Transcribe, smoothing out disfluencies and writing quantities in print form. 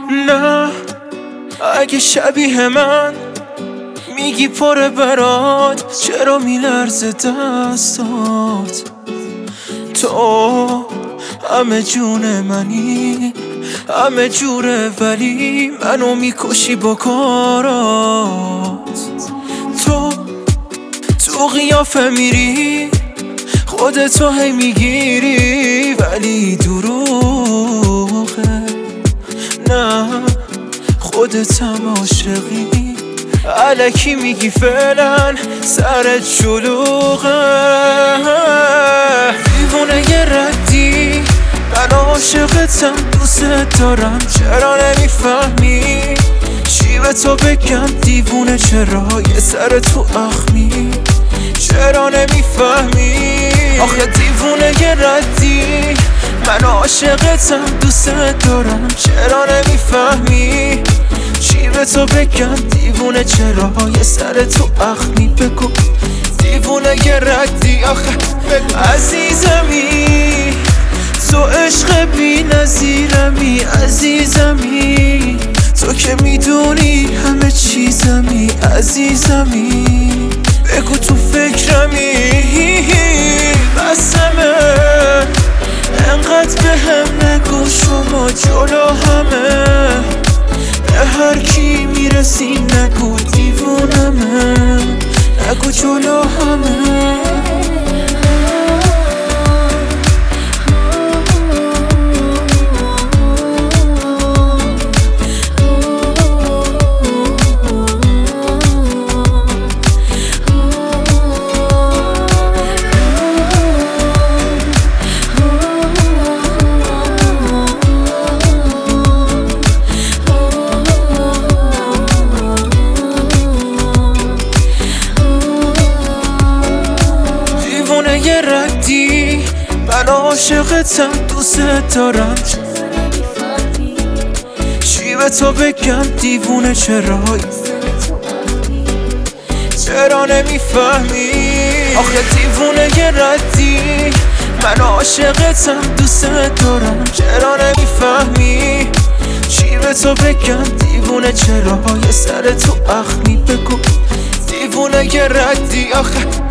نه اگه شبیه من میگی پره برات، چرا میلرزه دستات؟ تو همه جون منی، همه جوره، ولی منو میکشی با کارات. تو قیافه میری، خودتو هی میگیری، ولی دروغه. نه خودتم عاشقی، الکی میگی فعلا سرت شلوغه. دیوونه یه ردی، من عاشقتم، دوست دارم، چرا نمیفهمی؟ چی به تو بگم دیوونه، چرا یه سر تو اخمی؟ چرا نمیفهمی؟ آخه دیوونه یه ردی، من عاشقتم، دوست دارم، چرا نمیفهمی؟ چی به تو بگم دیوونه، چرا یه سر تو اخمی؟ بگو دیوونه یه ردی. آخه عزیزمی، تو عشق بی نظیرمی، عزیزمی، تو که میدونی همه چیزمی، عزیزمی، بگو تو فکرمی، بسمه انقدر به هم نگو، شما جلو همه به هر کی میرسی نگو دیوونمه، نگو جلو همه. یه ردی، من عاشقتم، دوست دارم، چی به تو بگم دیوونه، چرا نمیفهمی؟ آخه دیوونه یه ردی، من عاشقتم، دوست دارم، چرا نمیفهمی؟ چی به تو بگم دیوونه، چرا یه سر تو اخمی؟ بگو دیوونه یه ردی. آخه